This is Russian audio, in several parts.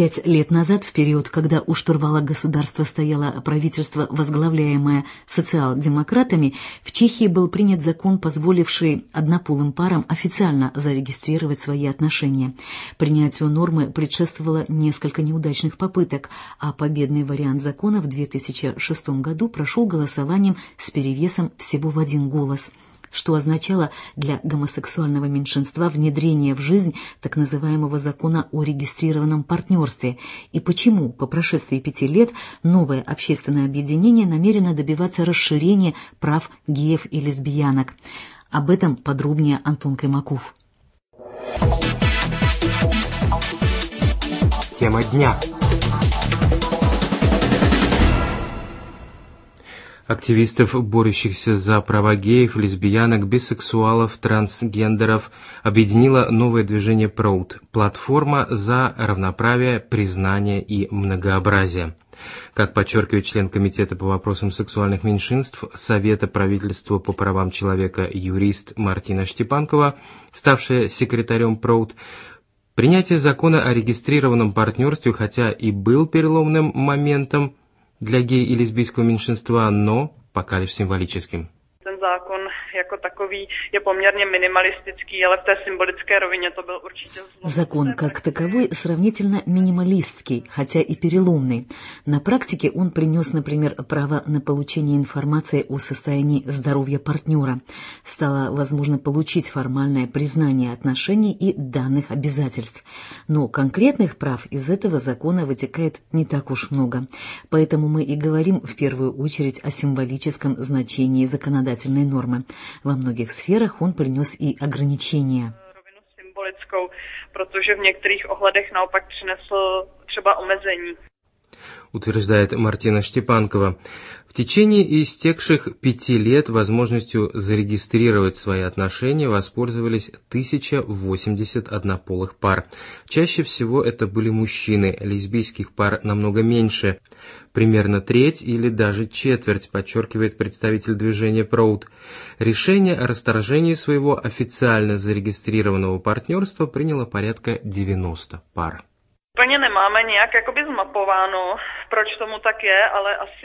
5 лет назад, в период, когда у штурвала государства стояло правительство, возглавляемое социал-демократами, в Чехии был принят закон, позволивший однополым парам официально зарегистрировать свои отношения. Принятию нормы предшествовало несколько неудачных попыток, а победный вариант закона в 2006 году прошел голосованием с перевесом всего в 1 голос, что означало для гомосексуального меньшинства внедрение в жизнь так называемого закона о регистрированном партнерстве, и почему по прошествии 5 лет новое общественное объединение намерено добиваться расширения прав геев и лесбиянок. Об этом подробнее Антон Каймаков. Тема дня. Активистов, борющихся за права геев, лесбиянок, бисексуалов, трансгендеров, объединило новое движение Proud – платформа за равноправие, признание и многообразие. Как подчеркивает член Комитета по вопросам сексуальных меньшинств Совета правительства по правам человека юрист Мартина Штепанкова, ставшая секретарем Proud, принятие закона о регистрированном партнерстве, хотя и был переломным моментом для гей- и лесбийского меньшинства, но пока лишь символическим. Ten zákon jako takový je poměrně minimalistický, ale v té symbolické rovině to byl určitě zlom. Закон как таковой сравнительно минималистский, хотя и переломный. На практике он принес, например, право на получение информации о состоянии здоровья партнера. Стало возможно получить формальное признание отношений и данных обязательств. Но конкретных прав из этого закона вытекает не так уж много. Поэтому мы и говорим в первую очередь о символическом значении законодательной нормы. Во многих сферах он принес и ограничения. Symbolickou, protože v některých ohledech naopak přinesl třeba omezení. Утверждает Мартина Штепанкова. В течение истекших 5 лет возможностью зарегистрировать свои отношения воспользовались 1080 однополых пар. Чаще всего это были мужчины, лесбийских пар намного меньше. Примерно треть или даже четверть, подчеркивает представитель движения Proud. Решение о расторжении своего официально зарегистрированного партнерства приняло порядка 90 пар. Úplně nemáme nějak jakoby zmapováno, proč tomu tak je, ale asi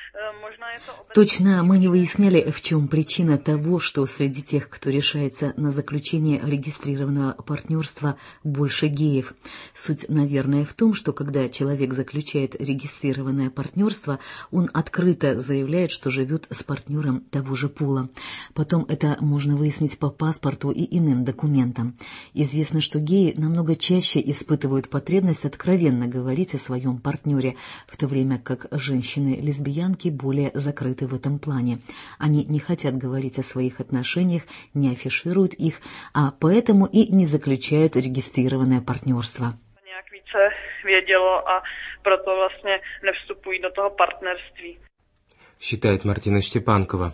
Точно мы не выясняли, в чем причина того, что среди тех, кто решается на заключение регистрированного партнерства, больше геев. Суть, наверное, в том, что когда человек заключает регистрированное партнерство, он открыто заявляет, что живет с партнером того же пола. Потом это можно выяснить по паспорту и иным документам. Известно, что геи намного чаще испытывают потребность откровенно говорить о своем партнере, в то время как женщины-лесбиянки более закрыты в этом плане. Они не хотят говорить о своих отношениях, не афишируют их, а поэтому и не заключают регистрированное партнерство. Nějak více vědělo a proto vlastně nevstupují do toho partnerství. Считает Мартина Штепанкова.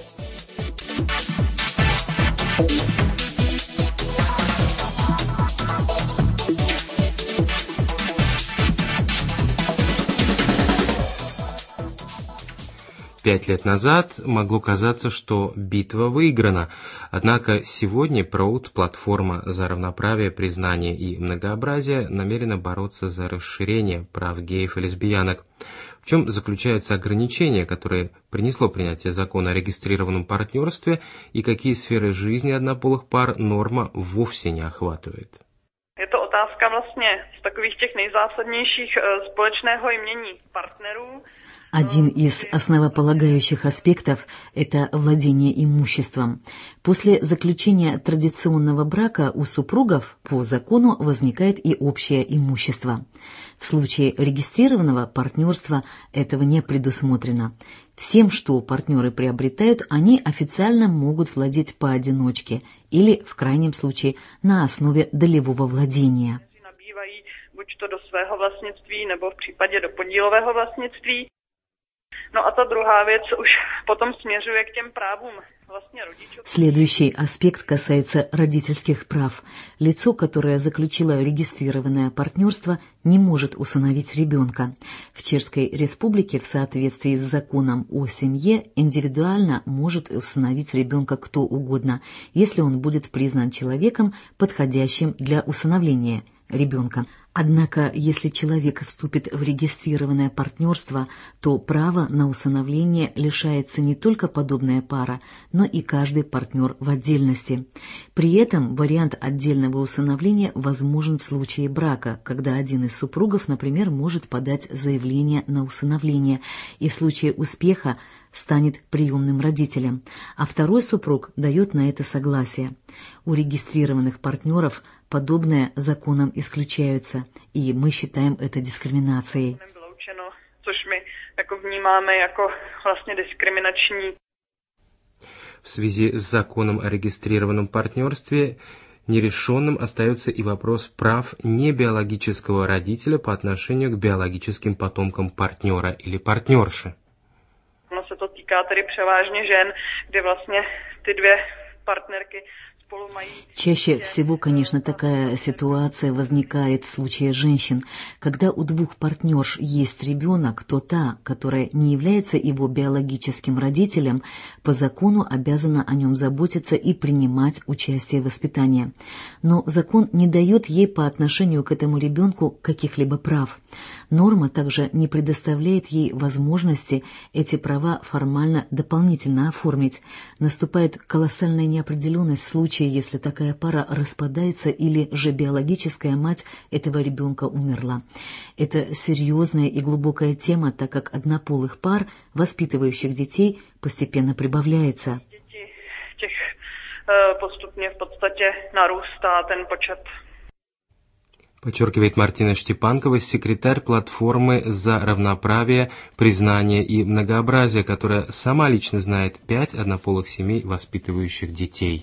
Пять лет назад могло казаться, что битва выиграна. Однако сегодня Proud, платформа за равноправие, признание и многообразие, намерена бороться за расширение прав геев и лесбиянок. В чем заключаются ограничения, которые принесло принятие закона о регистрированном партнерстве, и какие сферы жизни однополых пар норма вовсе не охватывает? Je to otázka vlastně z takových těch nejzásadnějších společného jmění partnerů. Один из основополагающих аспектов – это владение имуществом. После заключения традиционного брака у супругов по закону возникает и общее имущество. В случае регистрированного партнерства этого не предусмотрено. Всем, что партнеры приобретают, они официально могут владеть поодиночке или, в крайнем случае, на основе долевого владения. Buď to do svého vlastnictví, nebo v případě do podílového vlastnictví. No a ta druhá věc už potom směřuje k těm právům vlastně rodičů. Следующий аспект касается родительских прав. Лицо, которое заключило регистрированное партнерство, не может усыновить ребенка. В Чешской Республике в соответствии с законом о семье индивидуально может усыновить ребенка кто угодно, если он будет признан человеком, подходящим для усыновления ребенка. Однако, если человек вступит в регистрированное партнерство, то право на усыновление лишается не только подобная пара, но и каждый партнер в отдельности. При этом вариант отдельного усыновления возможен в случае брака, когда один из супругов, например, может подать заявление на усыновление и в случае успеха станет приемным родителем, а второй супруг дает на это согласие. У регистрированных партнеров подобное законом исключаются, и мы считаем это дискриминацией. В связи с законом о регистрированном партнерстве нерешенным остается и вопрос прав небиологического родителя по отношению к биологическим потомкам партнера или партнерши. Ono se to týká tedy převážně žen, kde vlastně ty dvě partnerky spolu mají. Чаще всего, конечно, такая ситуация возникает в случае женщин. Когда у двух партнерш есть ребенок, то та, которая не является его биологическим родителем, по закону обязана о нем заботиться и принимать участие в воспитании. Но закон не дает ей по отношению к этому ребенку каких-либо прав. Норма также не предоставляет ей возможности эти права формально дополнительно оформить. Наступает колоссальная неопределенность в случае, если такая пара распадается или же биологическая мать этого ребенка умерла. Это серьезная и глубокая тема, так как однополых пар, воспитывающих детей, постепенно прибавляется. Těch postupně v podstatě narůstá ten počet. Подчеркивает Мартина Штепанкова, секретарь платформы за равноправие, признание и многообразие, которая сама лично знает 5 однополых семей, воспитывающих детей.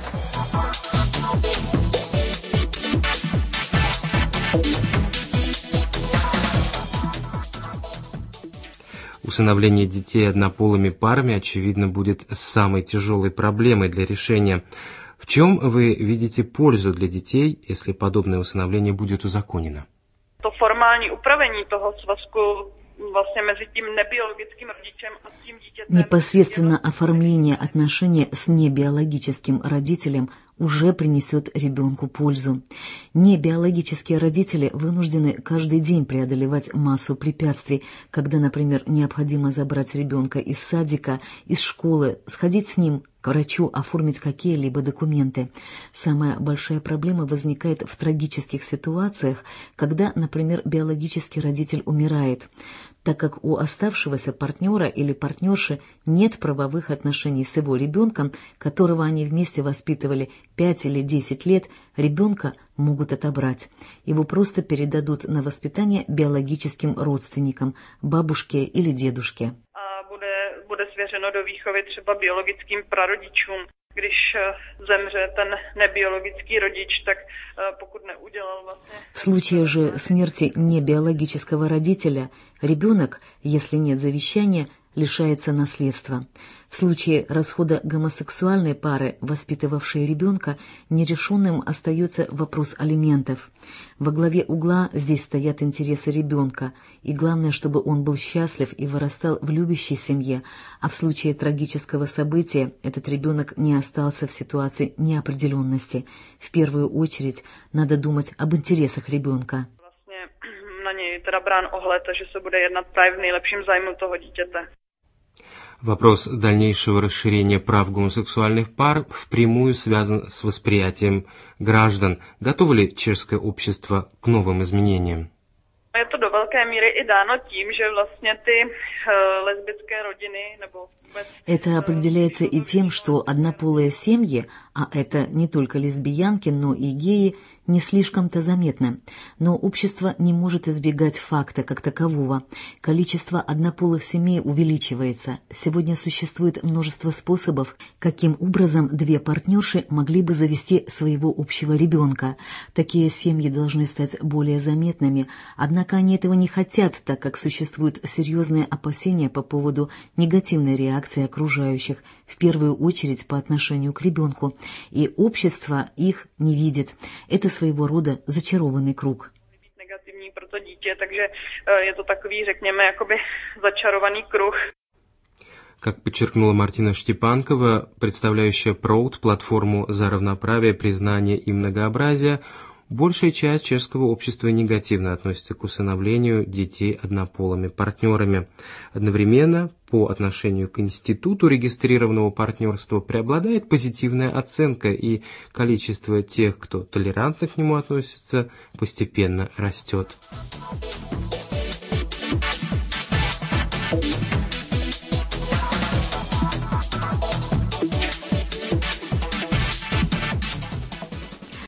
Усыновление детей однополыми парами, очевидно, будет самой тяжелой проблемой для решения. В чем вы видите пользу для детей, если подобное усыновление будет узаконено? To formální upravení toho svazku vlastně mezi tím nebiologickým rodičem a tím dítětem. Непосредственно оформление отношения с небиологическим родителем уже принесет ребенку пользу. Небиологические родители вынуждены каждый день преодолевать массу препятствий, когда, например, необходимо забрать ребенка из садика, из школы, сходить с ним к врачу, оформить какие-либо документы. Самая большая проблема возникает в трагических ситуациях, когда, например, биологический родитель умирает, так как у оставшегося партнера или партнерши нет правовых отношений с его ребенком, которого они вместе воспитывали 5 или 10 лет, ребенка могут отобрать. Его просто передадут на воспитание биологическим родственникам, бабушке или дедушке. Bude svěřeno do výchovy třeba biologickým prarodičům. Když zemře ten nebiologický rodič, tak pokud neudělal vlastně... В случае же смерти небиологического родителя, ребенок, если нет завещания, лишается наследства. В случае расхода гомосексуальной пары, воспитывавшей ребенка, нерешенным остается вопрос алиментов. Во главе угла здесь стоят интересы ребенка, и главное, чтобы он был счастлив и вырастал в любящей семье, а в случае трагического события этот ребенок не остался в ситуации неопределенности. В первую очередь надо думать об интересах ребенка. Na něj teda brán ohled, že se bude jednat právě v nejlepším zájmu toho dítěte. Вопрос дальнейшего расширения прав гомосексуальных пар впрямую связан с восприятием граждан. Готово ли чешское общество к новым изменениям? Je to do velké míry i dáno tím, že vlastně ty lesbické rodiny nebo vůbec... Это определяется и тем, что однополые семьи, а это не только лесбиянки, но и геи, не слишком-то заметны. Но общество не может избегать факта как такового. Количество однополых семей увеличивается. Сегодня существует множество способов, каким образом две партнерши могли бы завести своего общего ребенка. Такие семьи должны стать более заметными, однако они этого не хотят, так как существуют серьезные опасения по поводу негативной реакции окружающих, в первую очередь по отношению к ребенку, и общество их не видит. Это своего рода зачарованный круг. Negativní pro to dítě, takže je to takový, řekněme, jakoby začarovaný kruh. Как подчеркнула Мартина Штепанкова, представляющая Proud, платформу за равноправие, признание и многообразие, большая часть чешского общества негативно относится к усыновлению детей однополыми партнерами. Одновременно, по отношению к институту регистрированного партнерства преобладает позитивная оценка, и количество тех, кто толерантно к нему относится, постепенно растет.